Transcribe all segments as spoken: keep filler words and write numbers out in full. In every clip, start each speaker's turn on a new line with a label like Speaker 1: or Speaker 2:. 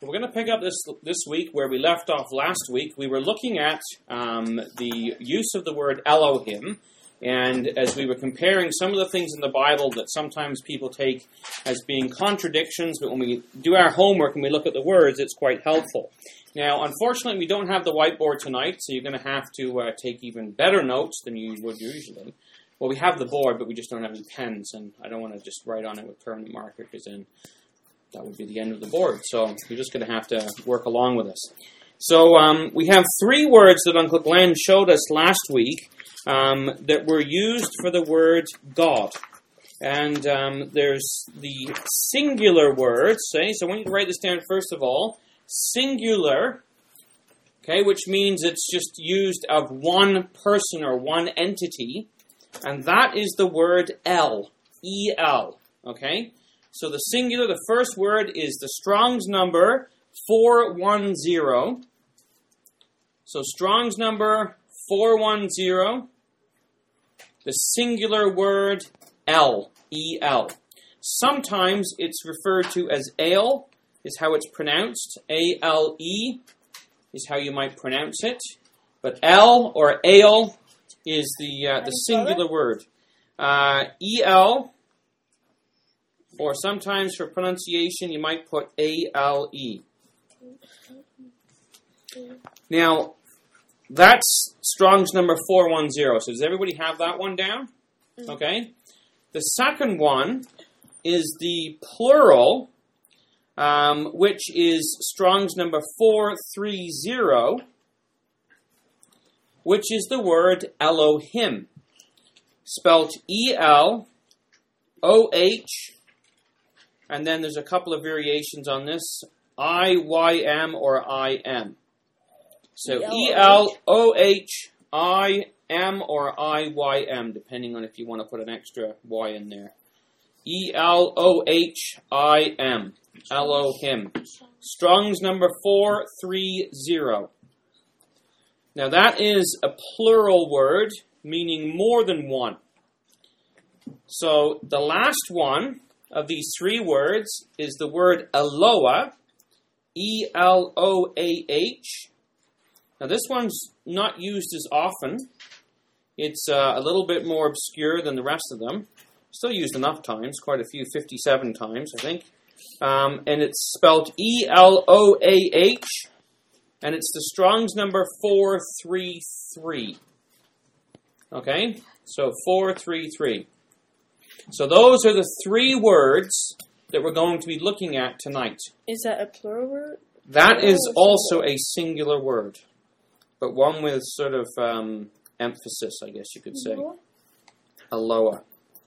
Speaker 1: We're going to pick up this this week where we left off last week. We were looking at um, the use of the word Elohim, and as we were comparing some of the things in the Bible that sometimes people take as being contradictions, but when we do our homework and we look at the words, it's quite helpful. Now, unfortunately, we don't have the whiteboard tonight, so you're going to have to uh, take even better notes than you would usually. Well, we have the board, but we just don't have any pens, and I don't want to just write on it with permanent marker, because then that would be the end of the board. So you're just going to have to work along with us. So um, we have three words that Uncle Glenn showed us last week um, that were used for the word God. And um, there's the singular word, say, so I want you to write this down first of all. Singular, okay, which means it's just used of one person or one entity. And that is the word El, E L, okay? So the singular, the first word is the Strong's number four one zero. So Strong's number four one zero. The singular word El, E L. Sometimes it's referred to as Ale, is how it's pronounced. A L E is how you might pronounce it. But El or Ale is the uh, the singular word. Uh, E L, or sometimes for pronunciation you might put A L E. Now, that's Strong's number four one zero. So does everybody have that one down? Okay. The second one is the plural, um, which is Strong's number four three zero, which is the word Elohim, spelt E L O H, and then there's a couple of variations on this, I Y M or I M. So E L O H, I M or I Y M, depending on if you want to put an extra Y in there. E L O H I M, Elohim. Strong's number four three zero. Now that is a plural word, meaning more than one. So the last one of these three words is the word Eloah, E L O A H. Now this one's not used as often. It's uh, a little bit more obscure than the rest of them. Still used enough times, quite a few, fifty-seven times, I think. Um, and it's spelled E L O A H. And it's the Strong's number four three three. Okay? So four three three. So those are the three words that we're going to be looking at tonight.
Speaker 2: Is that a plural word?
Speaker 1: That is also a singular word, but one with sort of um, emphasis, I guess you could say. Eloah.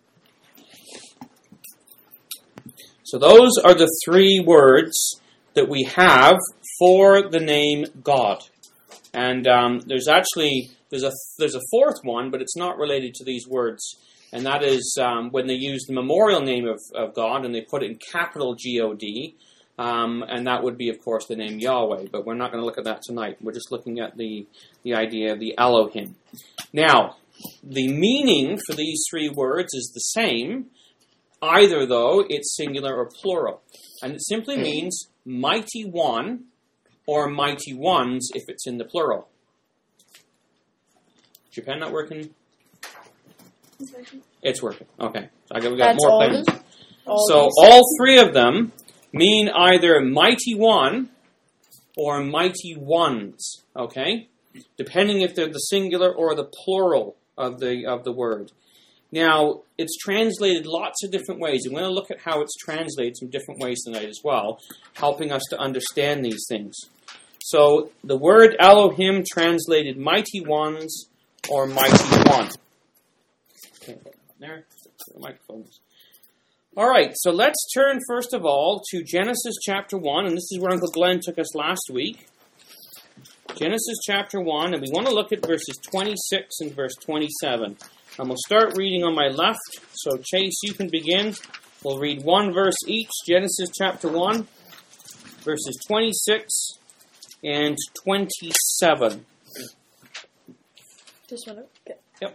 Speaker 1: So those are the three words that we have for the name God. And um, there's actually, there's a there's a fourth one, but it's not related to these words. And that is um, when they use the memorial name of, of God and they put it in capital G O D. Um, and that would be, of course, the name Yahweh. But we're not going to look at that tonight. We're just looking at the, the idea of the Elohim. Now, the meaning for these three words is the same, either, though, it's singular or plural. And it simply means mighty one, or mighty ones if it's in the plural. Is your pen not working?
Speaker 2: It's working.
Speaker 1: It's working. Okay. So I got, we got
Speaker 2: That's
Speaker 1: more
Speaker 2: all
Speaker 1: pens.
Speaker 2: All
Speaker 1: So
Speaker 2: these?
Speaker 1: all three of them mean either mighty one or mighty ones. Okay? Depending if they're the singular or the plural of the of the word. Now, it's translated lots of different ways. I'm going to look at how it's translated some different ways tonight as well, helping us to understand these things. So, the word Elohim translated mighty ones or mighty one. Okay, there, the microphones. All right, so let's turn first of all to Genesis chapter one, and this is where Uncle Glenn took us last week. Genesis chapter one, and we want to look at verses twenty-six and verse twenty-seven. And we'll start reading on my left. So, Chase, you can begin. We'll read one verse each. Genesis chapter one, verses twenty-six and twenty-seven.
Speaker 2: Just one. Okay.
Speaker 1: Yep.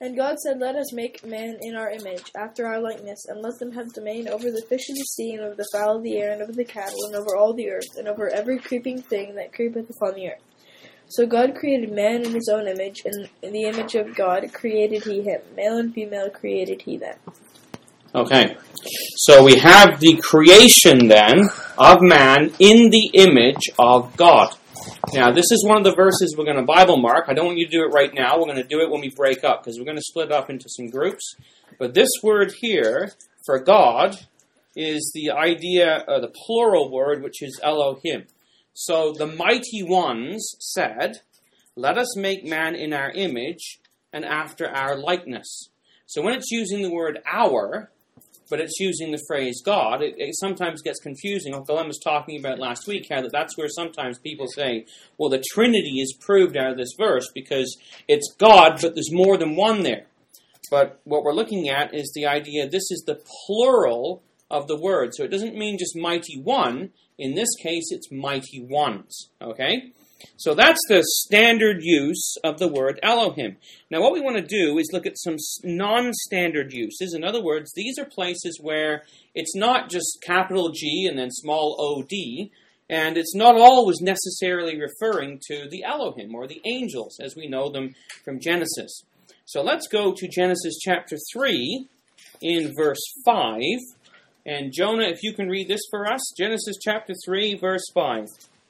Speaker 2: And God said, Let us make man in our image, after our likeness, and let them have dominion over the fish of the sea, and over the fowl of the air, and over the cattle, and over all the earth, and over every creeping thing that creepeth upon the earth. So God created man in his own image, and in the image of God created he him. Male and female created he them.
Speaker 1: Okay, so we have the creation then of man in the image of God. Now, this is one of the verses we're going to Bible mark. I don't want you to do it right now. We're going to do it when we break up, because we're going to split up into some groups. But this word here, for God, is the idea, uh, the plural word, which is Elohim. So the mighty ones said, Let us make man in our image and after our likeness. So when it's using the word our, but it's using the phrase God, it, it sometimes gets confusing. Uncle Em was talking about last week how that that's where sometimes people say, well, the Trinity is proved out of this verse because it's God, but there's more than one there. But what we're looking at is the idea this is the plural of the word. So it doesn't mean just mighty one. In this case, it's mighty ones. Okay? So that's the standard use of the word Elohim. Now what we want to do is look at some non-standard uses. In other words, these are places where it's not just capital G and then small o d, and it's not always necessarily referring to the Elohim or the angels as we know them from Genesis. So let's go to Genesis chapter three in verse five. And Jonah, if you can read this for us, Genesis chapter three, verse five.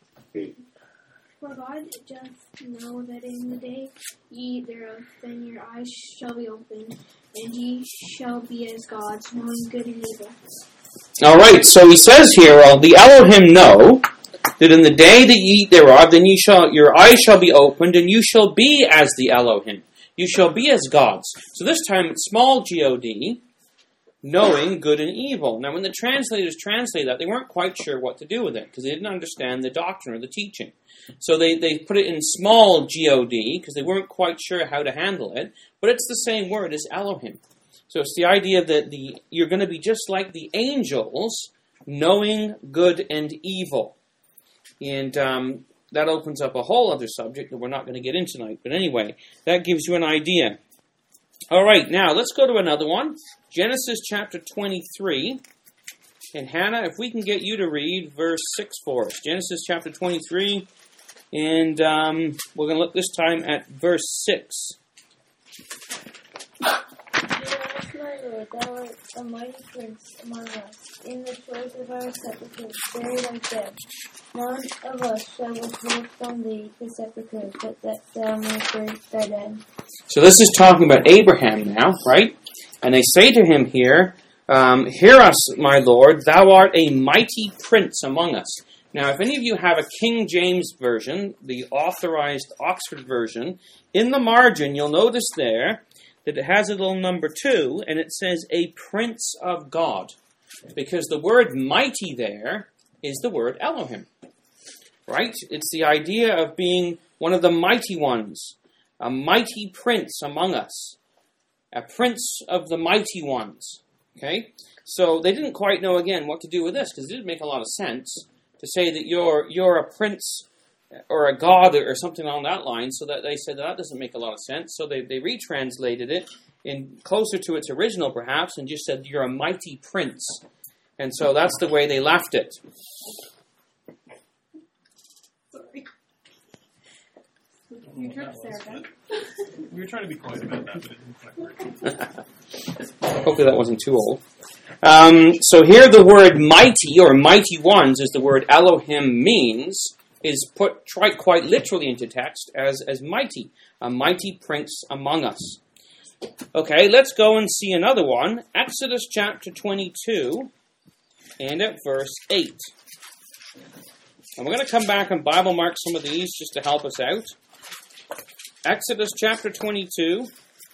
Speaker 3: For God doth know that in the day ye eat thereof, then your eyes shall be opened, and ye shall be as gods, knowing good and evil.
Speaker 1: All right, so he says here, well, the Elohim know that in the day that ye eat thereof, then ye shall, your eyes shall be opened, and you shall be as the Elohim. You shall be as gods. So this time it's small G O D, knowing good and evil. Now when the translators translate that, they weren't quite sure what to do with it, because they didn't understand the doctrine or the teaching. So they, they put it in small G O D, because they weren't quite sure how to handle it, but it's the same word as Elohim. So it's the idea that the you're going to be just like the angels, knowing good and evil. And um, that opens up a whole other subject that we're not going to get into tonight. But anyway, that gives you an idea. All right, now let's go to another one. Genesis chapter twenty-three. And Hannah, if we can get you to read verse six for us. Genesis chapter twenty-three. And um, we're going to look this time at verse six.
Speaker 3: My Lord, thou art a mighty prince among us. In the choice of our sepulchres, buried our dead. None of us shall withhold from thee the sepulchre, but that thou mayest bury thy dead.
Speaker 1: So this is talking about Abraham now, right? And they say to him here, um, Hear us, my Lord, thou art a mighty prince among us. Now, if any of you have a King James version, the authorized Oxford version, in the margin you'll notice there that it has a little number two, and it says, a prince of God. Because the word mighty there is the word Elohim. Right? It's the idea of being one of the mighty ones. A mighty prince among us. A prince of the mighty ones. Okay? So they didn't quite know, again, what to do with this, because it didn't make a lot of sense to say that you're you're a prince or a god or something along that line, so that they said that doesn't make a lot of sense. So they, they retranslated it in closer to its original, perhaps, and just said, you're a mighty prince. And so that's the way they left it.
Speaker 3: Sorry. You tripped Sarah.
Speaker 4: We were trying to be quiet about that, but it didn't quite work.
Speaker 1: Hopefully that wasn't too old. Um, so here the word mighty, or mighty ones, as the word Elohim means, is put quite, quite literally into text as, as mighty. A mighty prince among us. Okay, let's go and see another one. Exodus chapter twenty-two, and at verse eight. And we're going to come back and Bible mark some of these just to help us out. Exodus chapter twenty-two.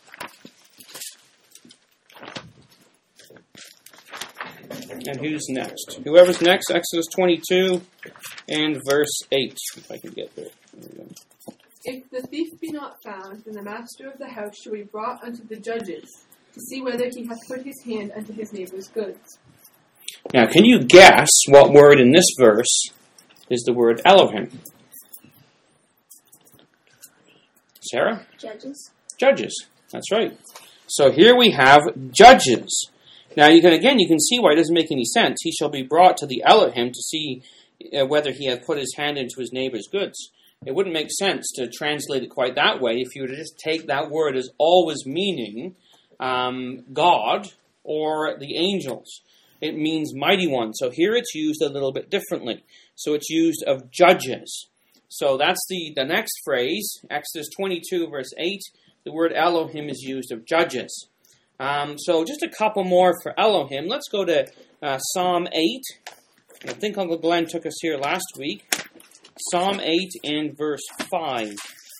Speaker 1: And who's next? Whoever's next, Exodus twenty-two and verse eight, if I can get there. There we go.
Speaker 5: If the thief be not found, then the master of the house shall be brought unto the judges, to see whether he hath put his hand unto his neighbor's goods.
Speaker 1: Now, can you guess what word in this verse is the word Elohim? Sarah?
Speaker 3: Judges.
Speaker 1: Judges. That's right. So here we have judges. Now, you can again, you can see why it doesn't make any sense. He shall be brought to the Elohim to see uh, whether he hath put his hand into his neighbor's goods. It wouldn't make sense to translate it quite that way if you were to just take that word as always meaning um, God or the angels. It means mighty one. So here it's used a little bit differently. So it's used of judges. So that's the, the next phrase, Exodus twenty-two, verse eight. The word Elohim is used of judges. Um, so just a couple more for Elohim. Let's go to uh, Psalm eight. I think Uncle Glenn took us here last week. Psalm eight and verse five.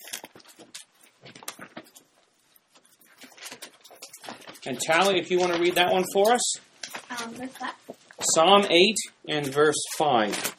Speaker 1: And Tally, if you want to read that one for us.
Speaker 3: Um, what's that?
Speaker 1: Psalm eight and verse five.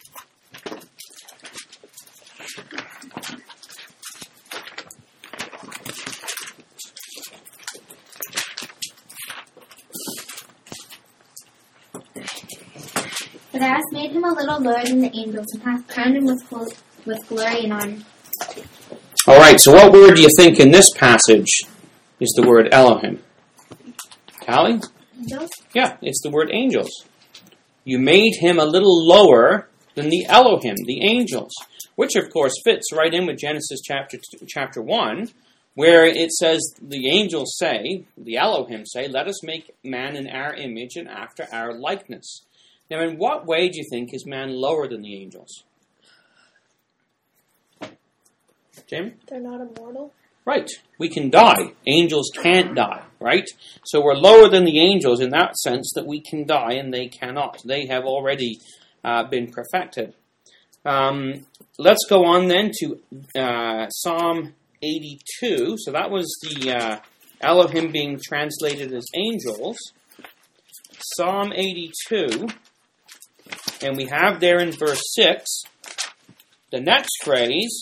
Speaker 3: But thou hast made him a little lower than the angels, and hast crowned him with, glo- with glory and honor.
Speaker 1: All right, so what word do you think in this passage is the word Elohim? Tally?
Speaker 3: Angels?
Speaker 1: Yeah, it's the word angels. You made him a little lower than the Elohim, the angels, which of course fits right in with Genesis chapter two, chapter one, where it says the angels say, the Elohim say, let us make man in our image and after our likeness. Now, in what way do you think is man lower than the angels? Jamie?
Speaker 2: They're not immortal.
Speaker 1: Right. We can die. Angels can't die, right? So we're lower than the angels in that sense that we can die and they cannot. They have already uh, been perfected. Um, let's go on then to uh, Psalm eighty-two. So that was the uh, Elohim being translated as angels. Psalm eighty-two. And we have there in verse six the next phrase.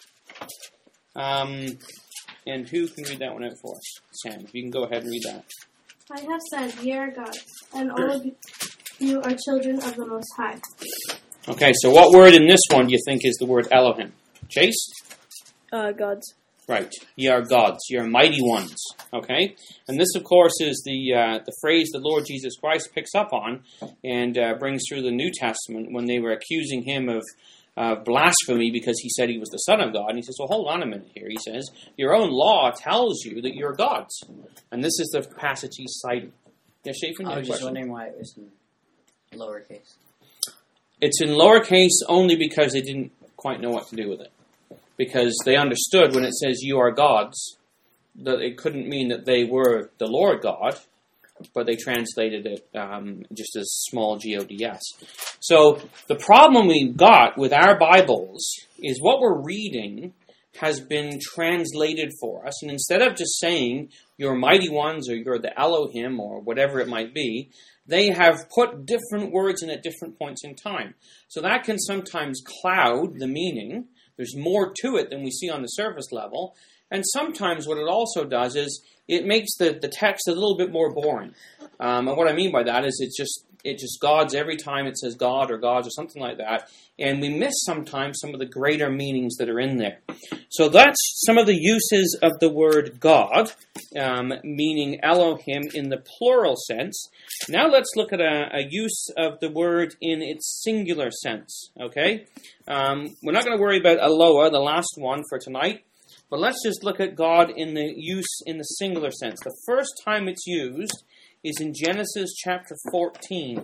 Speaker 1: Um, and who can read that one out for us? Sam, if you can go ahead and read that.
Speaker 6: I have said, ye are gods, and all of you are children of the Most High.
Speaker 1: Okay, so what word in this one do you think is the word Elohim? Chase?
Speaker 2: Uh, gods.
Speaker 1: Right. Ye are gods. Ye are mighty ones. Okay? And this, of course, is the uh, the phrase the Lord Jesus Christ picks up on and uh, brings through the New Testament when they were accusing him of uh, blasphemy because he said he was the Son of God. And he says, well, hold on a minute here. He says, your own law tells you that you're gods. And this is the passage he's citing. Yeah, Shafin,
Speaker 7: I was just
Speaker 1: question?
Speaker 7: wondering why it was in lowercase.
Speaker 1: It's in lowercase only because they didn't quite know what to do with it. Because they understood when it says you are gods, that it couldn't mean that they were the Lord God, but they translated it um, just as small G O D S. So the problem we've got with our Bibles is what we're reading has been translated for us, and instead of just saying you're mighty ones or you're the Elohim or whatever it might be, they have put different words in at different points in time. So that can sometimes cloud the meaning. There's more to it than we see on the surface level. And sometimes what it also does is it makes the, the text a little bit more boring. Um, and what I mean by that is it's just it just gods every time it says God or gods or something like that. And we miss sometimes some of the greater meanings that are in there. So that's some of the uses of the word God, um, meaning Elohim in the plural sense. Now let's look at a, a use of the word in its singular sense. Okay, um, we're not going to worry about Eloah, the last one for tonight. But let's just look at God in the use in the singular sense. The first time it's used is in Genesis chapter fourteen.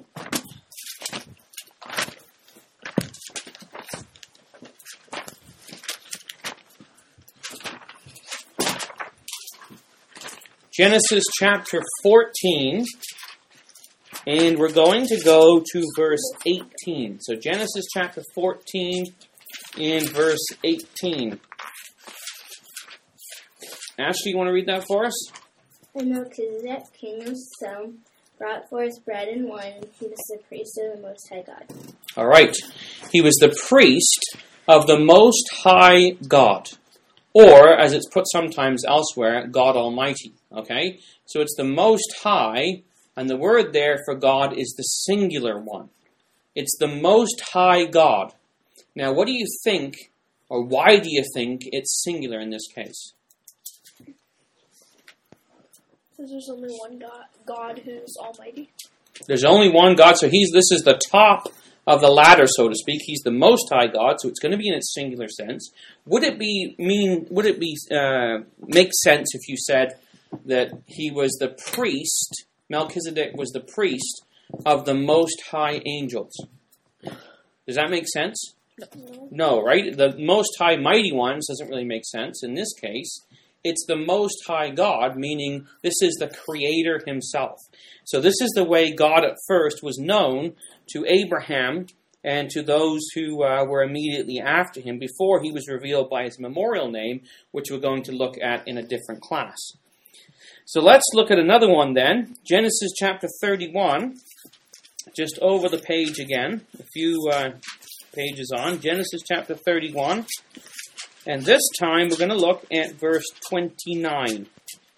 Speaker 1: Genesis chapter fourteen, and we're going to go to verse eighteen. So Genesis chapter fourteen and verse eighteen. Ashley, you want to read that for us?
Speaker 3: And Melchizedek, king of Salem, brought forth bread and wine, and he was the priest of the Most High God.
Speaker 1: All right. He was the priest of the Most High God. Or, as it's put sometimes elsewhere, God Almighty. Okay? So it's the Most High, and the word there for God is the singular one. It's the Most High God. Now, what do you think, or why do you think it's singular in this case?
Speaker 2: Because there's only one God, God who's almighty.
Speaker 1: There's only one God, so he's this is the top of the ladder, so to speak. He's the Most High God, so it's going to be in its singular sense. Would it be mean? Would it be uh, make sense if you said that he was the priest? Melchizedek was the priest of the Most High angels. Does that make sense?
Speaker 2: No.
Speaker 1: No, right? The Most High Mighty Ones doesn't really make sense in this case. It's the Most High God, meaning this is the Creator himself. So this is the way God at first was known to Abraham and to those who uh, were immediately after him before he was revealed by his memorial name, which we're going to look at in a different class. So let's look at another one then. Genesis chapter thirty-one, just over the page again, a few uh, pages on. Genesis chapter thirty-one. And this time we're going to look at verse twenty-nine.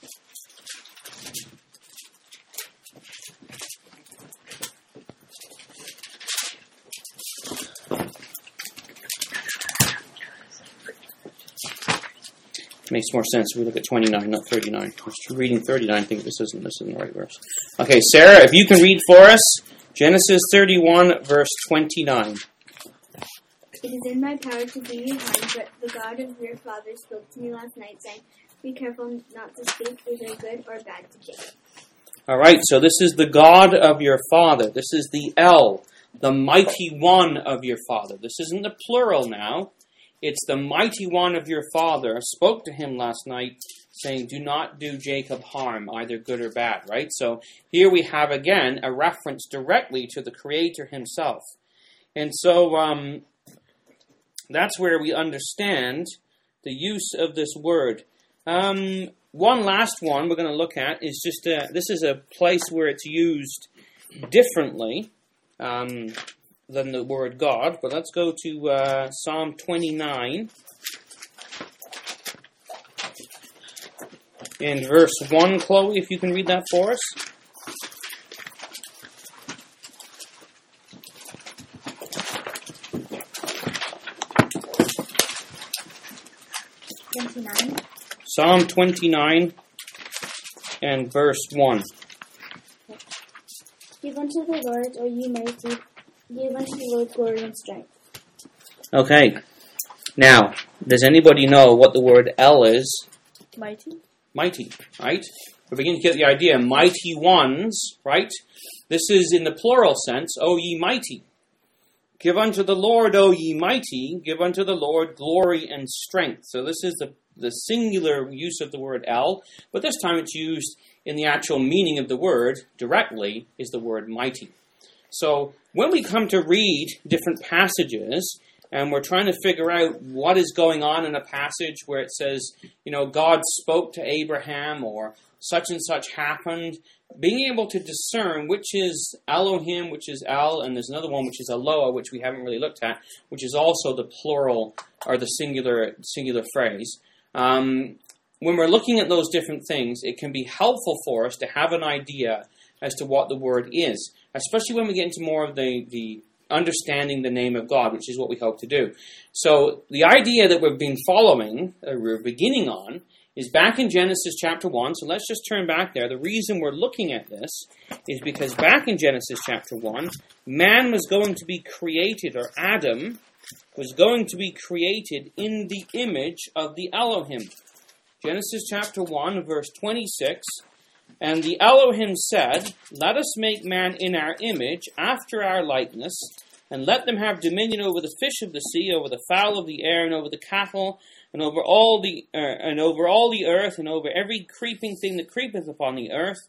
Speaker 1: Makes more sense if we look at twenty-nine, not thirty-nine. I was reading thirty-nine, I think this isn't, this isn't the right verse. Okay, Sarah, if you can read for us, Genesis thirty-one, verse twenty-nine.
Speaker 6: It is in my power to give you harm, but the God of your father spoke to me last night, saying, be careful not to speak either good or bad to Jacob.
Speaker 1: All right, so this is the God of your father. This is the El, the mighty one of your father. This isn't the plural now. It's the mighty one of your father spoke to him last night, saying, do not do Jacob harm, either good or bad, right? So here we have, again, a reference directly to the Creator himself. And so um, that's where we understand the use of this word. Um, one last one we're going to look at is just, a, this is a place where it's used differently. Um than the word God, but let's go to uh, Psalm twenty-nine. In verse one, Chloe, if you can read that for us.
Speaker 6: twenty-nine.
Speaker 1: Psalm twenty-nine and verse one.
Speaker 6: Give unto the Lord, O ye mighty, give unto the Lord glory and strength.
Speaker 1: Okay. Now, does anybody know what the word El is?
Speaker 2: Mighty.
Speaker 1: Mighty, right? We're beginning to get the idea. Mighty ones, right? This is in the plural sense, O ye mighty. Give unto the Lord, O ye mighty, give unto the Lord glory and strength. So this is the, the singular use of the word El, but this time it's used in the actual meaning of the word directly, is the word mighty. So when we come to read different passages, and we're trying to figure out what is going on in a passage where it says, you know, God spoke to Abraham, or such and such happened, being able to discern which is Elohim, which is El, and there's another one which is Eloah, which we haven't really looked at, which is also the plural, or the singular singular phrase. Um, when we're looking at those different things, it can be helpful for us to have an idea as to what the word is, especially when we get into more of the, the understanding the name of God, which is what we hope to do. So the idea that we've been following, or we're beginning on, is back in Genesis chapter one. So let's just turn back there. The reason we're looking at this is because back in Genesis chapter one, man was going to be created, or Adam was going to be created in the image of the Elohim. Genesis chapter one, verse twenty-six, and the Elohim said, let us make man in our image, after our likeness, and let them have dominion over the fish of the sea, over the fowl of the air, and over the cattle, and over all the uh, and over all the earth, and over every creeping thing that creepeth upon the earth.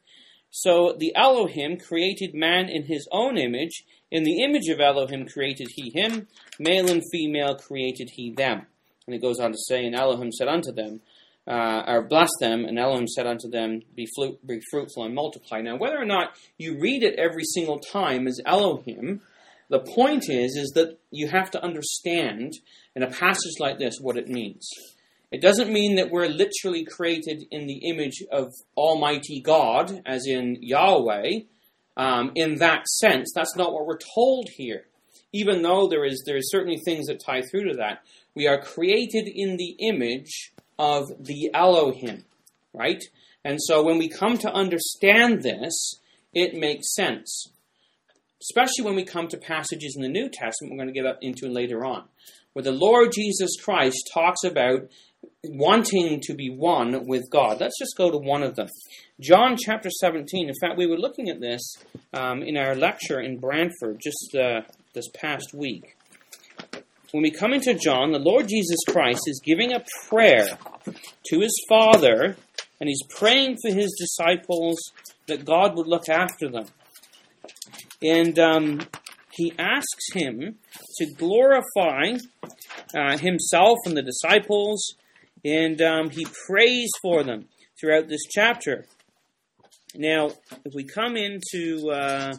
Speaker 1: So the Elohim created man in his own image. In the image of Elohim created he him. Male and female created he them. And it goes on to say, and Elohim said unto them, Uh, or bless them, and Elohim said unto them, be, flu- be fruitful and multiply. Now, whether or not you read it every single time as Elohim, the point is, is that you have to understand in a passage like this what it means. It doesn't mean that we're literally created in the image of Almighty God, as in Yahweh. Um, in that sense, that's not what we're told here. Even though there is there is certainly things that tie through to that, we are created in the image of the Elohim, right? And so when we come to understand this, it makes sense. Especially when we come to passages in the New Testament we're going to get up into later on, where the Lord Jesus Christ talks about wanting to be one with God. Let's just go to one of them. John chapter seventeen. In fact, we were looking at this um, in our lecture in Brantford just uh, this past week. When we come into John, the Lord Jesus Christ is giving a prayer to his Father, and he's praying for his disciples that God would look after them. And um, he asks him to glorify uh, himself and the disciples, and um, he prays for them throughout this chapter. Now, if we come into uh,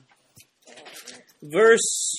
Speaker 1: verse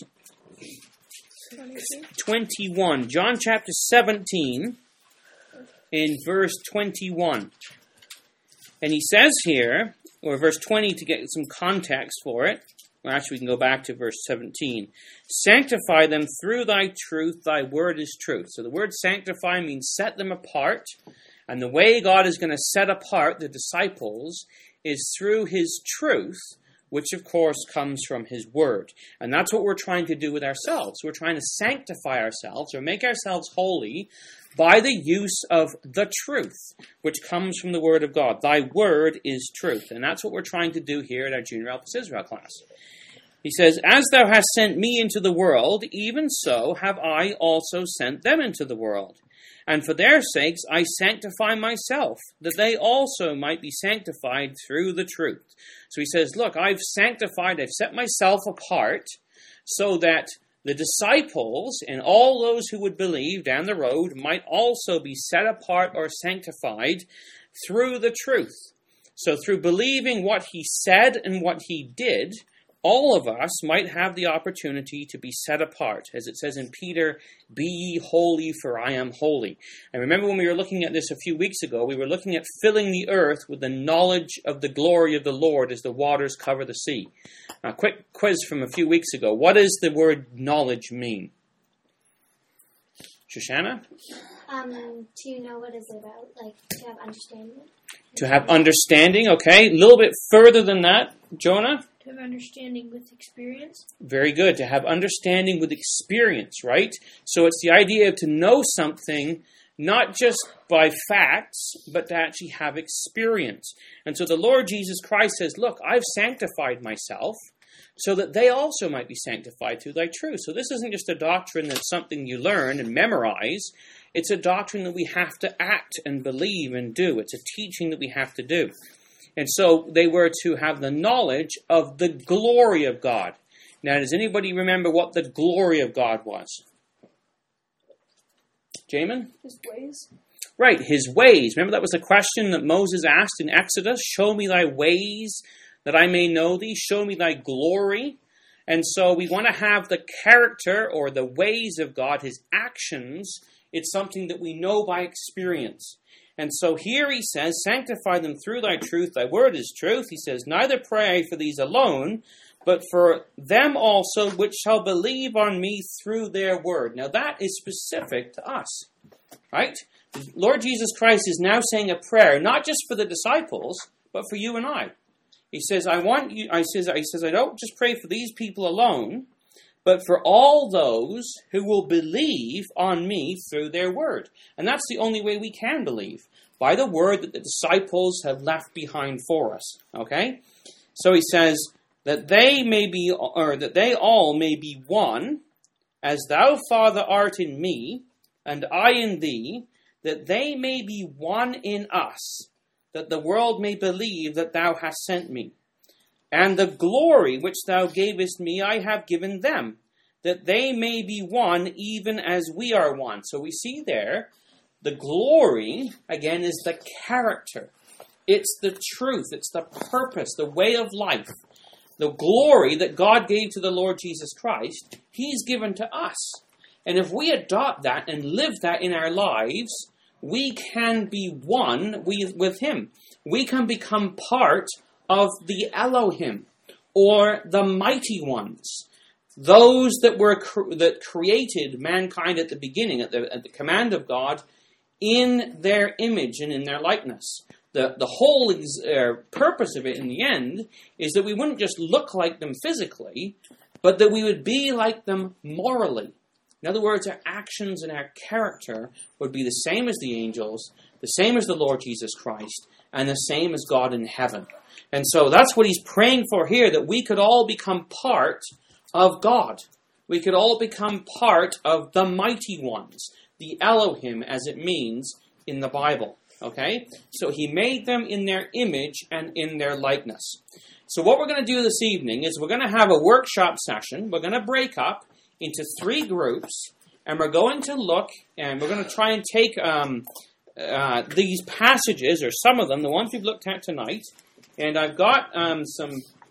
Speaker 1: twenty-one, John chapter seventeen, in verse twenty-one. And he says here, or verse twenty to get some context for it, well, actually, we can go back to verse seventeen. Sanctify them through thy truth, thy word is truth. So the word sanctify means set them apart. And the way God is going to set apart the disciples is through his truth, which of course comes from his word. And that's what we're trying to do with ourselves. We're trying to sanctify ourselves or make ourselves holy by the use of the truth, which comes from the word of God. Thy word is truth. And that's what we're trying to do here at our Junior Alpha Israel class. He says, as thou hast sent me into the world, even so have I also sent them into the world. And for their sakes I sanctify myself, that they also might be sanctified through the truth. So he says, look, I've sanctified, I've set myself apart, so that the disciples and all those who would believe down the road might also be set apart or sanctified through the truth. So through believing what he said and what he did, all of us might have the opportunity to be set apart. As it says in Peter, be ye holy, for I am holy. And remember when we were looking at this a few weeks ago, we were looking at filling the earth with the knowledge of the glory of the Lord as the waters cover the sea. A quick quiz from a few weeks ago. What does the word knowledge mean? Shoshana?
Speaker 6: Um, to know what it's about, like to have understanding.
Speaker 1: To have understanding, okay. A little bit further than that, Jonah?
Speaker 2: To have understanding with experience.
Speaker 1: Very good. To have understanding with experience, right? So it's the idea of to know something not just by facts, but to actually have experience. And so the Lord Jesus Christ says, look, I've sanctified myself so that they also might be sanctified through thy truth. So this isn't just a doctrine that's something you learn and memorize. It's a doctrine that we have to act and believe and do. It's a teaching that we have to do. And so they were to have the knowledge of the glory of God. Now, does anybody remember what the glory of God was? Jamin?
Speaker 2: His ways.
Speaker 1: Right, his ways. Remember that was the question that Moses asked in Exodus? Show me thy ways that I may know thee. Show me thy glory. And so we want to have the character or the ways of God, his actions. It's something that we know by experience. And so here he says, sanctify them through thy truth, thy word is truth. He says, neither pray I for these alone, but for them also which shall believe on me through their word. Now that is specific to us, right? The Lord Jesus Christ is now saying a prayer, not just for the disciples, but for you and I. He says, I want you, I says, he says, I don't just pray for these people alone, but for all those who will believe on me through their word. And that's the only way we can believe, by the word that the disciples have left behind for us. Okay? So he says, that they may be, or that they all may be one, as thou, Father, art in me, and I in thee, that they may be one in us, that the world may believe that thou hast sent me. And the glory which thou gavest me I have given them, that they may be one even as we are one. So we see there, the glory, again, is the character. It's the truth. It's the purpose, the way of life. The glory that God gave to the Lord Jesus Christ, he's given to us. And if we adopt that and live that in our lives, we can be one with him. We can become part of the Elohim, or the mighty ones. Those that were cre- that created mankind at the beginning, at the, at the command of God, in their image and in their likeness. the, the whole uh, purpose of it in the end is that we wouldn't just look like them physically, but that we would be like them morally. In other words, our actions and our character would be the same as the angels, the same as the Lord Jesus Christ, and the same as God in heaven. And so that's what he's praying for here, that we could all become part of God. We could all become part of the mighty ones, the Elohim, as it means in the Bible. Okay? So he made them in their image and in their likeness. So what we're going to do this evening is we're going to have a workshop session. We're going to break up into three groups, and we're going to look, and we're going to try and take um, uh, these passages, or some of them, the ones we've looked at tonight, and I've got um, some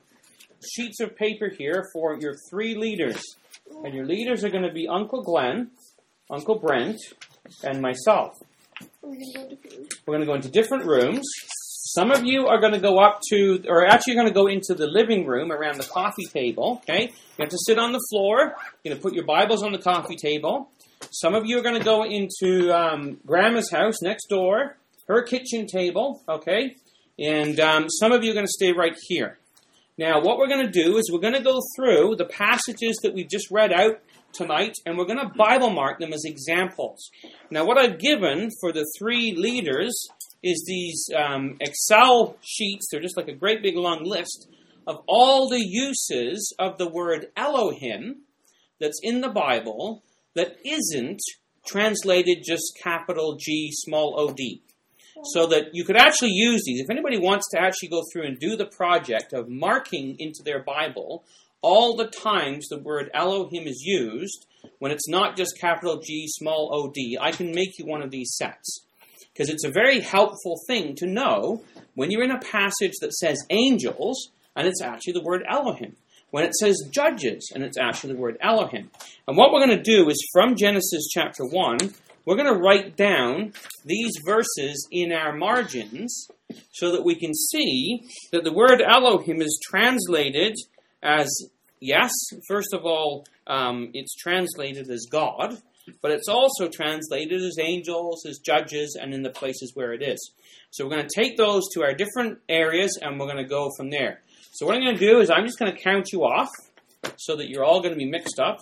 Speaker 1: sheets of paper here for your three leaders. And your leaders are going to be Uncle Glenn, Uncle Brent, and myself. We're going to go into different rooms. Some of you are going to go up to, or actually you're going to go into the living room around the coffee table, okay? You have to sit on the floor. You're going to put your Bibles on the coffee table. Some of you are going to go into um, Grandma's house next door, her kitchen table, okay? And um, some of you are going to stay right here. Now, what we're going to do is we're going to go through the passages that we've just read out tonight, and we're going to Bible mark them as examples. Now, what I've given for the three leaders is these um, Excel sheets. They're just like a great big long list of all the uses of the word Elohim that's in the Bible that isn't translated just capital G, small o d. So that you could actually use these. If anybody wants to actually go through and do the project of marking into their Bible all the times the word Elohim is used, when it's not just capital G, small o d, I can make you one of these sets. Because it's a very helpful thing to know when you're in a passage that says angels, and it's actually the word Elohim. When it says judges, and it's actually the word Elohim. And what we're going to do is from Genesis chapter one, we're going to write down these verses in our margins so that we can see that the word Elohim is translated as, yes, first of all, um, it's translated as God, but it's also translated as angels, as judges, and in the places where it is. So we're going to take those to our different areas, and we're going to go from there. So what I'm going to do is I'm just going to count you off so that you're all going to be mixed up.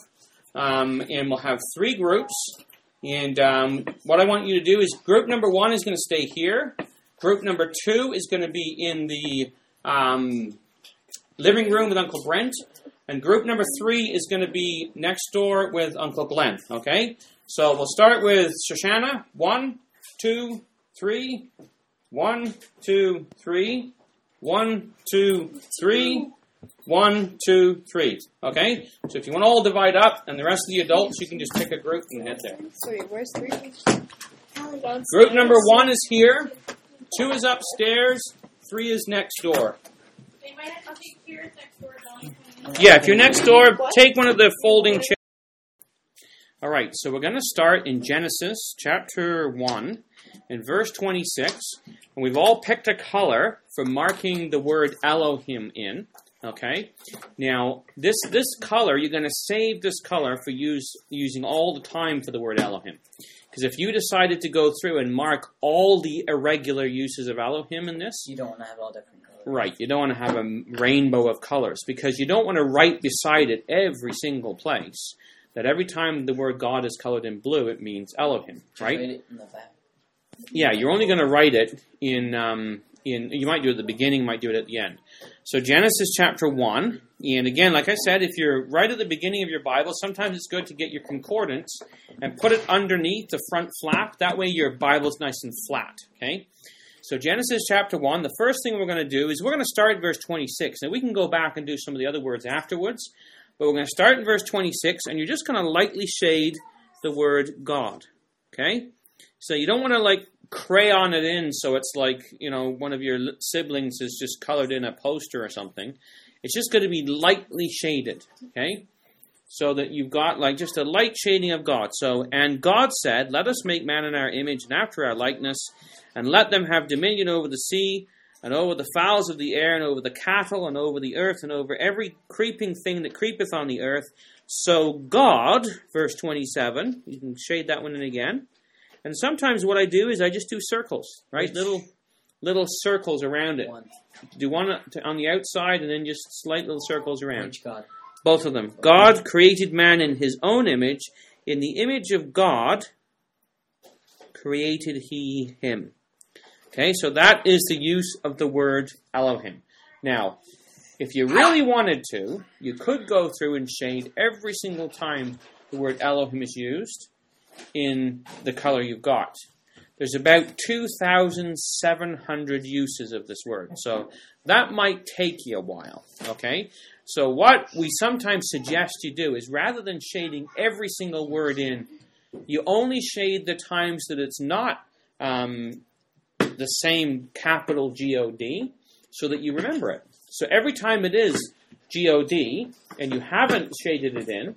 Speaker 1: Um, and we'll have three groups. And um, what I want you to do is group number one is going to stay here. Group number two is going to be in the um, living room with Uncle Brent. And group number three is going to be next door with Uncle Glenn. Okay? So we'll start with Shoshana. One, two, three. One, two, three. One, two, three. One, two, three. Okay? So if you want to all divide up, and the rest of the adults, you can just pick a group and head there.
Speaker 2: Sorry, where's three?
Speaker 1: Group number one is here. Two is upstairs. Three is next door.
Speaker 8: They might have to take chairs next door, don't
Speaker 1: Yeah, if you're next door, take one of the folding chairs. All right, so we're going to start in Genesis chapter one, in verse twenty-six. And we've all picked a color for marking the word Elohim in. Okay? Now, this this color, you're going to save this color for use using all the time for the word Elohim. Because if you decided to go through and mark all the irregular uses of Elohim in this,
Speaker 7: You don't want to have all different colors.
Speaker 1: right, you don't want to have a rainbow of colors. Because you don't want to write beside it every single place that every time the word God is colored in blue, it means Elohim,
Speaker 7: Just
Speaker 1: right?
Speaker 7: write it in the back.
Speaker 1: Yeah, you're only going to write it in, um, in, you might do it at the beginning, might do it at the end. So Genesis chapter one, and again, like I said, if you're right at the beginning of your Bible, sometimes it's good to get your concordance and put it underneath the front flap. That way your Bible's nice and flat, okay? So Genesis chapter one, the first thing we're going to do is we're going to start at verse twenty-six. Now we can go back and do some of the other words afterwards, but we're going to start in verse twenty-six, and you're just going to lightly shade the word God, okay? So you don't want to, like, crayon it in so it's like, you know, one of your siblings is just colored in a poster or something. It's just going to be lightly shaded, okay? So that you've got, like, just a light shading of God. So, and God said, let us make man in our image and after our likeness, and let them have dominion over the sea, and over the fowls of the air, and over the cattle, and over the earth, and over every creeping thing that creepeth on the earth. So God, verse twenty-seven, you can shade that one in again. And sometimes what I do is I just do circles, right? Little little circles around it.
Speaker 7: One.
Speaker 1: Do one on the outside and then just slight little circles around.
Speaker 7: Which God?
Speaker 1: Both of them. God created man in his own image. In the image of God created he him. Okay, so that is the use of the word Elohim. Now, if you really wanted to, you could go through and shade every single time the word Elohim is used in the color you've got. There's about two thousand seven hundred uses of this word, so that might take you a while, okay? So what we sometimes suggest you do is rather than shading every single word in, you only shade the times that it's not um, the same capital G O D so that you remember it. So every time it is G O D and you haven't shaded it in,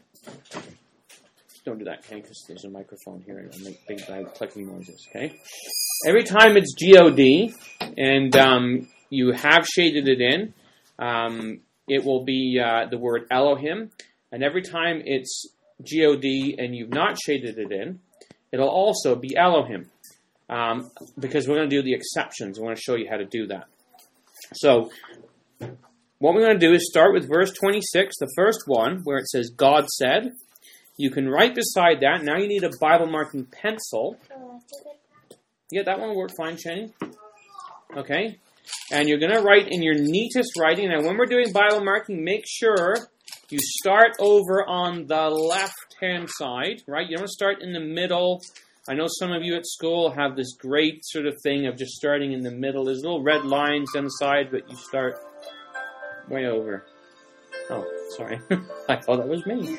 Speaker 1: don't do that, okay, because there's a microphone here and it'll make big loud clicking noises, okay? Every time it's G O D and um, you have shaded it in, um, it will be uh, the word Elohim. And every time it's G O D and you've not shaded it in, it'll also be Elohim. Um, because we're going to do the exceptions. I want to show you how to do that. So, what we're going to do is start with verse twenty-six, the first one, where it says, God said. You can write beside that. Now you need a Bible marking pencil. Yeah, that one will work fine, Shani. Okay. And you're going to write in your neatest writing. Now, when we're doing Bible marking, make sure you start over on the left-hand side, right? You don't start in the middle. I know some of you at school have this great sort of thing of just starting in the middle. There's little red lines down the side, but you start way over. Oh, sorry. I thought that was me.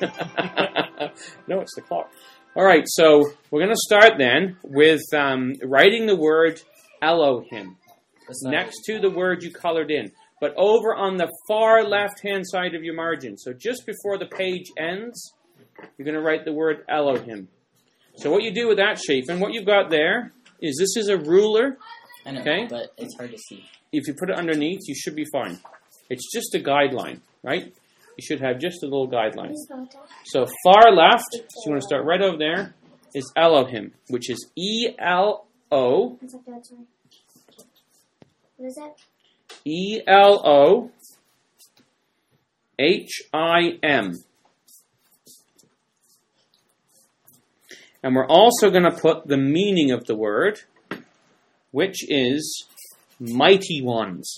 Speaker 1: No, it's the clock. All right, so we're going to start then with um, writing the word Elohim next to the word you colored in, but over on the far left-hand side of your margin. So just before the page ends, you're going to write the word Elohim. So what you do with that shape, and what you've got there, is this is a ruler.
Speaker 7: I know,
Speaker 1: okay?
Speaker 7: But it's hard to see.
Speaker 1: If you put it underneath, you should be fine. It's just a guideline, right? You should have just a little guideline. So far left, so you want to start right over there, is Elohim, which is E L O.
Speaker 6: What is that?
Speaker 1: E L O H I M. And we're also going to put the meaning of the word, which is mighty ones.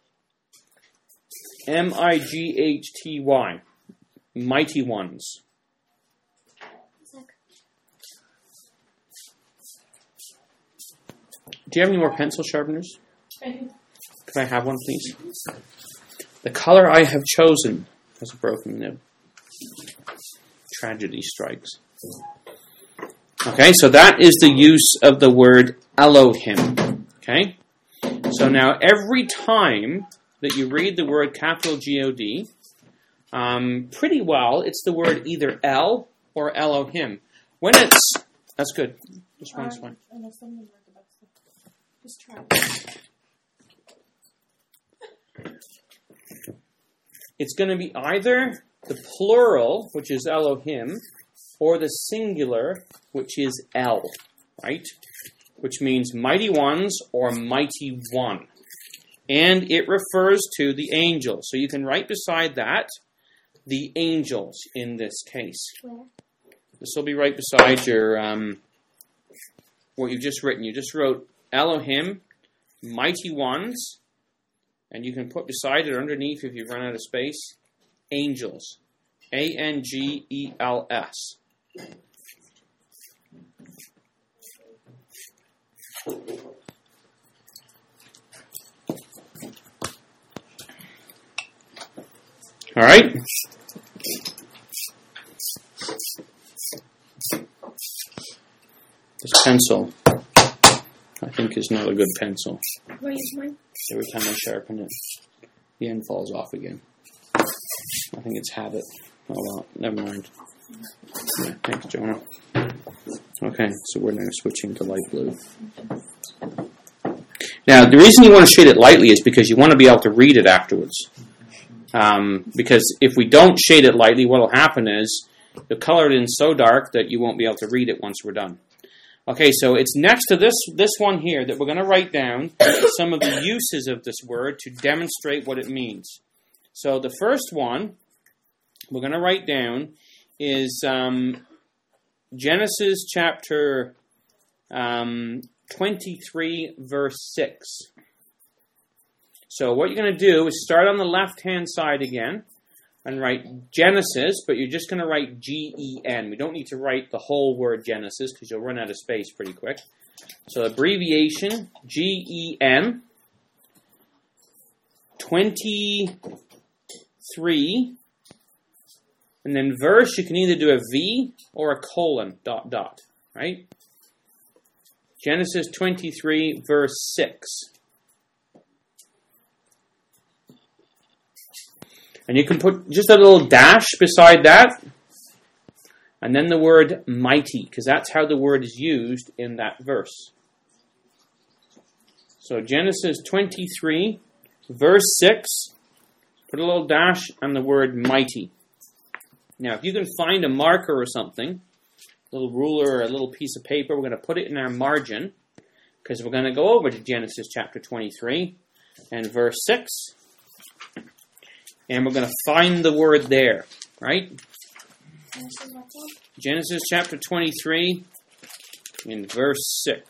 Speaker 1: M I G H T Y. Mighty ones. Do you have any more pencil sharpeners? Could I have one, please? The color I have chosen has a broken nib. Tragedy strikes. Okay, so that is the use of the word Elohim. Okay? So now every time that you read the word capital G O D, um, pretty well, it's the word either El or Elohim. When it's... That's good. Just one, one.
Speaker 2: Just try.
Speaker 1: It's going to be either the plural, which is Elohim, or the singular, which is El, right? Which means mighty ones or mighty one. And it refers to the angels. So you can write beside that the angels in this case.
Speaker 6: Where?
Speaker 1: This will be right beside your um, what you've just written. You just wrote Elohim, mighty ones, and you can put beside it, underneath, if you've run out of space, angels. A N G E L S. All right. This pencil, I think, is not a good pencil.
Speaker 2: Can I use mine?
Speaker 1: Every time I sharpen it, the end falls off again. I think it's habit. Oh well, never mind. Yeah, thanks, Jonah. Okay, so we're now switching to light blue. Now, the reason you want to shade it lightly is because you want to be able to read it afterwards. Um, because if we don't shade it lightly, what will happen is you'll color it in so dark that you won't be able to read it once we're done. Okay, so it's next to this this one here that we're going to write down some of the uses of this word to demonstrate what it means. So the first one we're going to write down is um, Genesis chapter um, twenty-three, verse six. So what you're going to do is start on the left-hand side again and write Genesis, but you're just going to write G E N. We don't need to write the whole word Genesis because you'll run out of space pretty quick. So abbreviation, G E N, twenty-three, and then verse, you can either do a V or a colon, dot, dot, right? Genesis twenty-three, verse six. And you can put just a little dash beside that, and then the word mighty, because that's how the word is used in that verse. So Genesis twenty-three, verse six, put a little dash and the word mighty. Now, if you can find a marker or something, a little ruler or a little piece of paper, we're going to put it in our margin, because we're going to go over to Genesis chapter twenty-three and verse six. And we're going to find the word there, right? Genesis chapter twenty-three in verse six.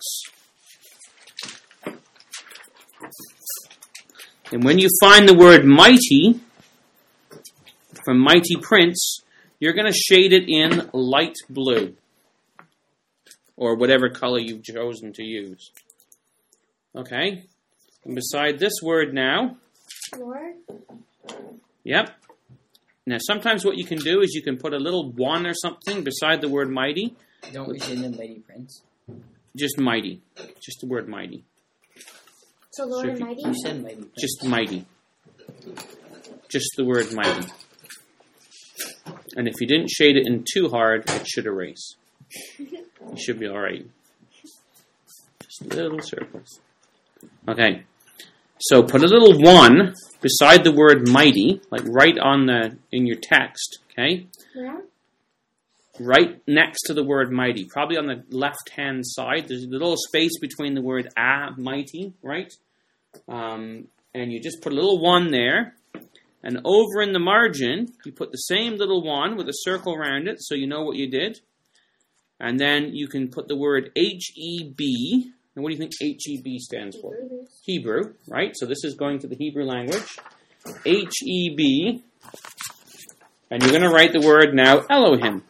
Speaker 1: And when you find the word mighty, from Mighty Prince, you're going to shade it in light blue, or whatever color you've chosen to use. Okay? And beside this word now,
Speaker 3: Lord?
Speaker 1: Yep. Now, sometimes what you can do is you can put a little one or something beside the word mighty.
Speaker 7: Don't we say the Mighty Prince?
Speaker 1: Just mighty. Just the word mighty.
Speaker 3: So Lord
Speaker 1: So
Speaker 3: and
Speaker 1: if
Speaker 3: Mighty?
Speaker 7: You said Mighty Prince.
Speaker 1: Just mighty. Just the word mighty. And if you didn't shade it in too hard, it should erase. You should be alright. Just little circles. Okay. So put a little one beside the word mighty, like right on the in your text, okay?
Speaker 3: Yeah.
Speaker 1: Right next to the word mighty, probably on the left-hand side. There's a little space between the word ah, mighty, right? Um, and you just put a little one there. And over in the margin, you put the same little one with a circle around it, so you know what you did. And then you can put the word H E B. And what do you think H E B stands for?
Speaker 3: Hebrew.
Speaker 1: Hebrew, right? So this is going to the Hebrew language. H E B. And you're going to write the word now Elohim.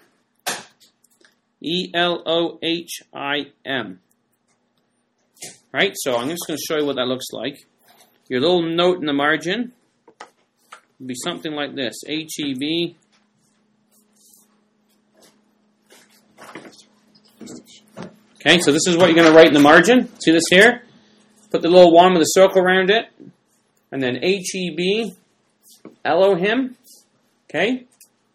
Speaker 1: E L O H I M. Right? So I'm just going to show you what that looks like. Your little note in the margin would be something like this. H E B. Okay, so this is what you're going to write in the margin. See this here? Put the little one with a circle around it. And then H E B, Elohim. Okay?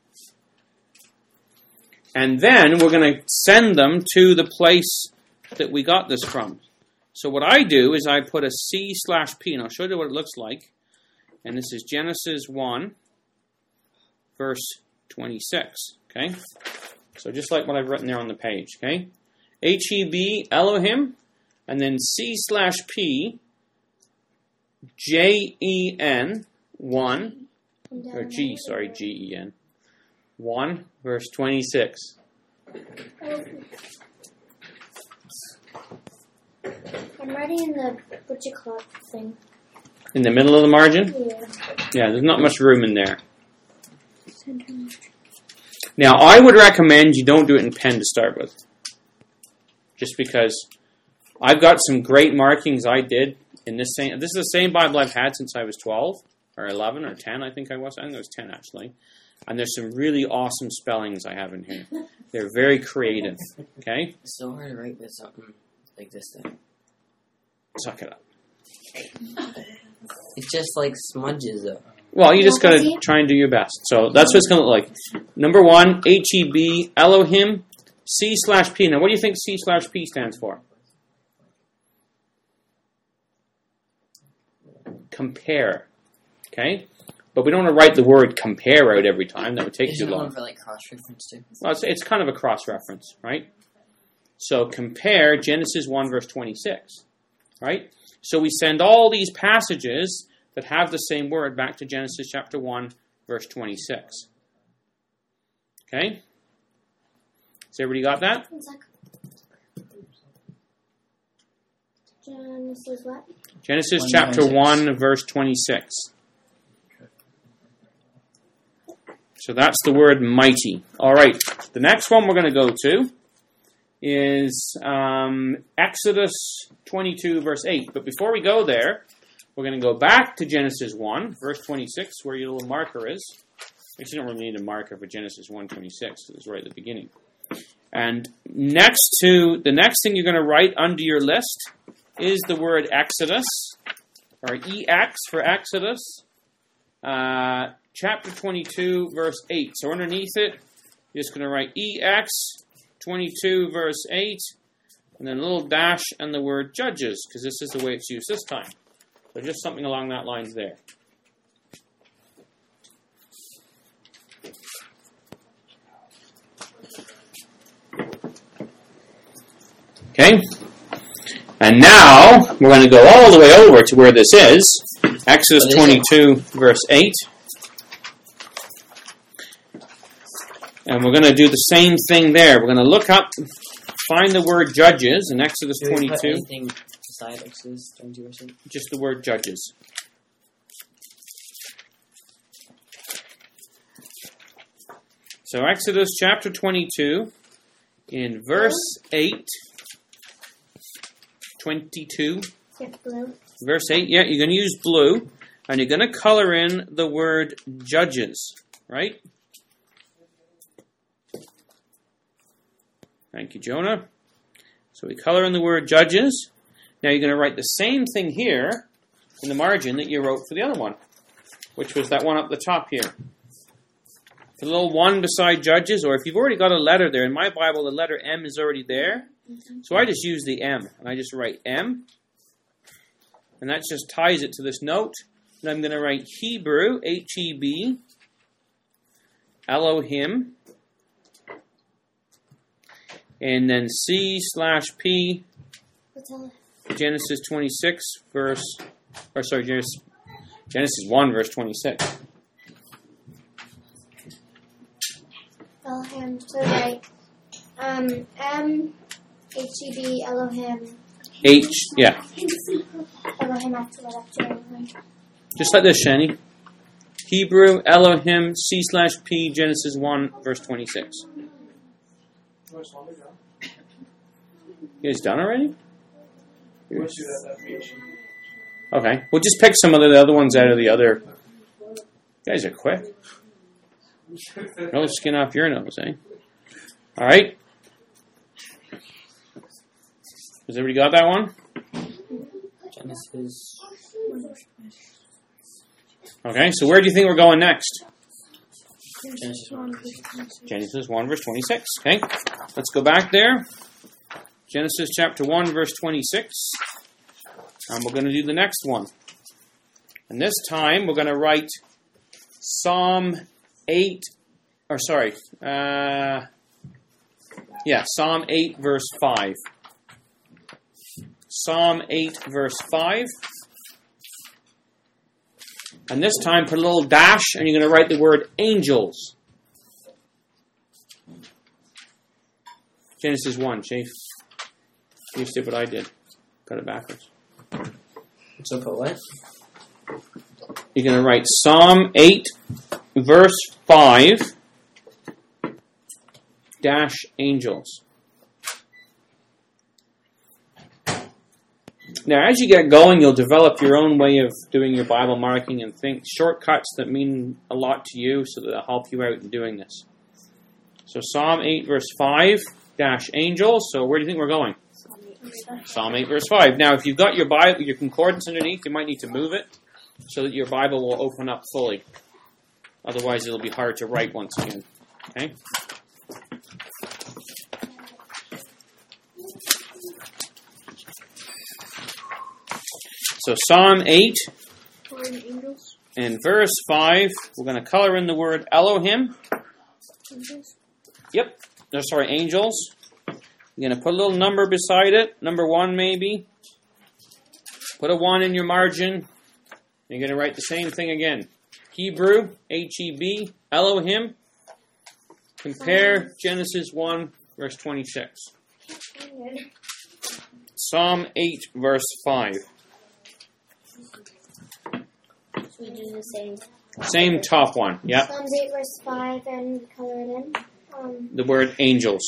Speaker 1: And then we're going to send them to the place that we got this from. So what I do is I put a C slash P, and I'll show you what it looks like. And this is Genesis one, verse twenty-six. Okay? So just like what I've written there on the page. Okay? H E B, Elohim, and then C slash P, J E N, one, or G, sorry, G E N, one, verse twenty-six.
Speaker 3: I'm writing in the, what you call it, thing.
Speaker 1: In the middle of the margin?
Speaker 3: Yeah.
Speaker 1: Yeah, there's not much room in there. Now, I would recommend you don't do it in pen to start with. Just because I've got some great markings I did in this same, this is the same Bible I've had since I was twelve, or eleven, or ten, I think I was. I think it was ten, actually. And there's some really awesome spellings I have in here. They're very creative, okay?
Speaker 7: It's so hard to write with something like this thing.
Speaker 1: Suck it up.
Speaker 7: It's just like smudges, though.
Speaker 1: Well, you just gotta try and do your best. So that's what it's gonna look like. Number one, H E B, Elohim, C slash P. Now, what do you think C slash P stands for? Compare. Okay? But we don't want to write the word compare out every time. That would take
Speaker 7: Is
Speaker 1: too
Speaker 7: there
Speaker 1: long.
Speaker 7: one for like cross-reference too?
Speaker 1: Well, it's, it's kind of a cross-reference, right? So compare Genesis one, verse twenty-six. Right? So we send all these passages that have the same word back to Genesis chapter one, verse twenty-six. Okay? Has everybody got that?
Speaker 6: One sec. Genesis what?
Speaker 1: Genesis
Speaker 7: one
Speaker 1: chapter
Speaker 7: twenty-six.
Speaker 1: one, verse twenty-six. So that's the word mighty. All right. The next one we're going to go to is um, Exodus twenty-two, verse eight. But before we go there, we're going to go back to Genesis one, verse twenty-six, where your little marker is. Actually, you don't really need a marker for Genesis one twenty-six, because it's right at the beginning. And next to the next thing you're going to write under your list is the word Exodus, or E X for Exodus, uh, chapter twenty-two, verse eight. So underneath it, you're just going to write E X twenty-two, verse eight, and then a little dash and the word Judges, because this is the way it's used this time. So just something along that lines there. Okay? And now, we're going to go all the way over to where this is. Exodus twenty-two, verse eight. And we're going to do the same thing there. We're going to look up, find the word Judges in Exodus
Speaker 7: Do we put
Speaker 1: twenty-two.
Speaker 7: anything beside Exodus twenty-two verse eight?
Speaker 1: Just the word Judges. So Exodus chapter twenty-two, in verse eight, twenty-two,
Speaker 6: Yeah, blue.
Speaker 1: verse eight, yeah, you're going to use blue, and you're going to color in the word Judges, right? Thank you, Jonah. So we color in the word Judges. Now you're going to write the same thing here in the margin that you wrote for the other one, which was that one up the top here. The little one beside Judges, or if you've already got a letter there, in my Bible the letter M is already there, so I just use the M, and I just write M, and that just ties it to this note. And I'm going to write Hebrew, H E B, Elohim, and then C slash P,
Speaker 6: What's all
Speaker 1: Genesis twenty-six, verse, or sorry, Genesis, Genesis one, verse twenty-six.
Speaker 6: Elohim. So right. Um, M, H E B, Elohim.
Speaker 1: H, yeah.
Speaker 6: Elohim after that, after Elohim.
Speaker 1: Just like this, Shani. Hebrew, Elohim, C slash P, Genesis one, verse twenty-six. You guys done already? Okay. We'll just pick some of the other ones out of the other. You guys are quick. No skin off your nose, eh? Alright. Has everybody got that one?
Speaker 7: Genesis.
Speaker 1: Okay, so where do you think we're going next?
Speaker 7: Genesis one.
Speaker 1: Genesis one, verse twenty-six. Okay, let's go back there. Genesis chapter one, verse twenty-six. And we're going to do the next one. And this time we're going to write Psalm eight, or sorry, uh, yeah, Psalm eight, verse five. Psalm eight, verse five. And this time put a little dash, and you're going to write the word angels. Genesis one, Chief. You did what I did. Got it backwards.
Speaker 7: So put what?
Speaker 1: You're going to write Psalm eight, verse five, dash angels. Now, as you get going, you'll develop your own way of doing your Bible marking and think shortcuts that mean a lot to you, so that they'll help you out in doing this. So Psalm eight, verse five, dash angels. So where do you think we're going? Psalm eight, verse five. Now, if you've got your Bible, your concordance underneath, you might need to move it so that your Bible will open up fully. Otherwise, it'll be hard to write once again. Okay? So Psalm eight and verse five, we're going to color in the word Elohim. Yep. No, sorry, angels. You're going to put a little number beside it. Number one, maybe. Put a one in your margin. You're going to write the same thing again. Hebrew, H E B, Elohim. Compare Genesis one, verse twenty-six. Psalm eight, verse five.
Speaker 6: We do the same.
Speaker 1: Same top one, yeah.
Speaker 6: Psalms eight, verse five, and color it in. Um,
Speaker 1: The word angels.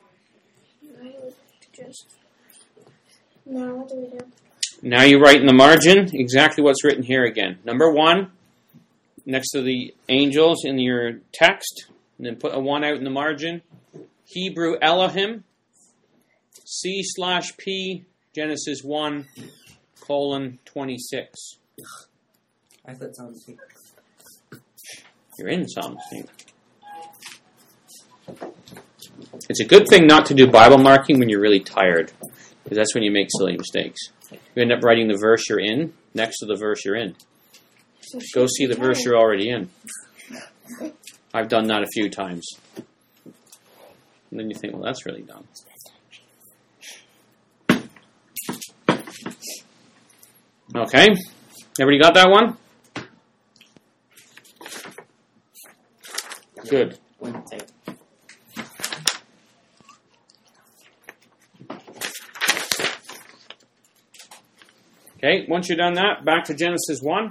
Speaker 2: Just
Speaker 6: now, what do we do?
Speaker 1: Now you write in the margin exactly what's written here again. Number one, next to the angels in your text, and then put a one out in the margin. Hebrew Elohim, C slash P, Genesis one, colon twenty-six.
Speaker 7: I thought Psalm eight.
Speaker 1: You're in Psalms eight. It's a good thing not to do Bible marking when you're really tired, because that's when you make silly mistakes. You end up writing the verse you're in next to the verse you're in. Go see the verse you're already in. I've done that a few times. And then you think, well, that's really dumb. Okay. Everybody got that one? Good.
Speaker 7: One type.
Speaker 1: Okay, once you're done that, back to Genesis one.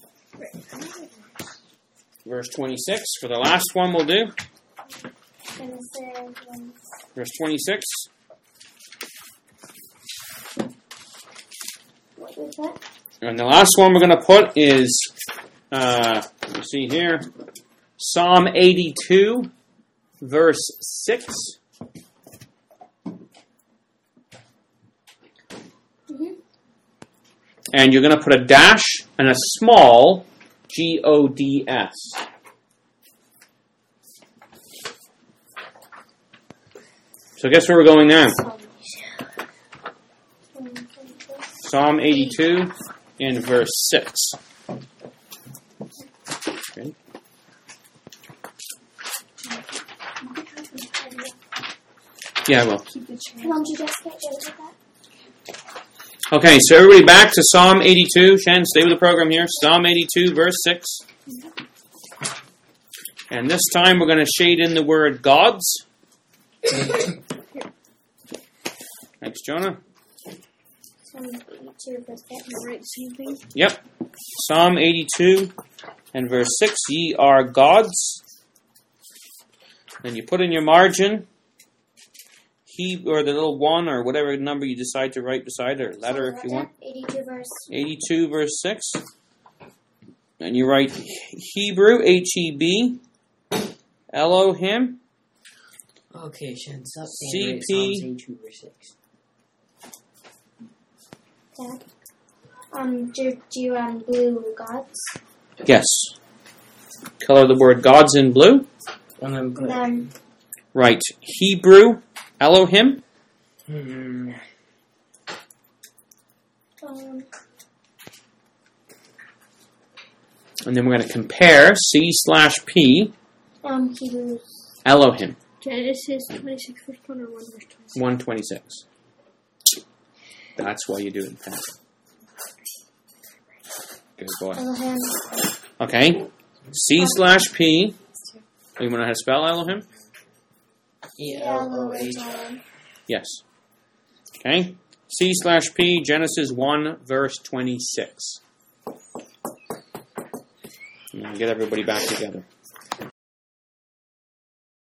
Speaker 1: Verse twenty-six. For the last one we'll do.
Speaker 6: Genesis one.
Speaker 1: Verse twenty-six.
Speaker 6: What was that?
Speaker 1: And the last one we're going to put is, uh, let me see here, Psalm eighty-two, verse six.
Speaker 6: Mm-hmm.
Speaker 1: And you're going to put a dash and a small G O D S. So guess where we're going now? Psalm eighty-two in verse six. Okay. Yeah, I will.
Speaker 6: Don't you just get rid of that?
Speaker 1: Okay, so everybody back to Psalm eighty-two. Shannon, stay with the program here. Psalm eighty-two, verse six. And this time we're going to shade in the word gods. Thanks, Jonah.
Speaker 6: Psalm eighty-two, verse six.
Speaker 2: right, same thing.
Speaker 1: Yep. Psalm eighty-two and verse six. Ye are gods. Then you put in your margin, he or the little one or whatever number you decide to write beside it, or letter if you want.
Speaker 6: eighty-two, verse.
Speaker 1: eighty-two, verse six. And you write Hebrew, H E B, Elohim,
Speaker 7: Okay, Shan, stop
Speaker 1: C
Speaker 7: saying
Speaker 1: P.
Speaker 7: right, Psalms eighty-two, verse six.
Speaker 6: Dad. Um, do, do you um blue gods?
Speaker 1: yes. Color the word gods in blue.
Speaker 7: And then
Speaker 6: And
Speaker 7: put,
Speaker 6: then
Speaker 1: Right. Hebrew, Elohim.
Speaker 7: hmm,
Speaker 6: um
Speaker 1: And then we're going to compare C slash P,
Speaker 6: um Hebrews.
Speaker 1: Elohim,
Speaker 2: Genesis twenty-six, verse one, or one, verse twenty-six.
Speaker 1: one twenty-six. That's why you do it in pen. Good boy.
Speaker 6: Elohim.
Speaker 1: Okay. C slash P. You want to know how to spell Elohim?
Speaker 7: E L O H.
Speaker 1: Yes. Okay. C slash P, Genesis one, verse twenty-six. And get everybody back together.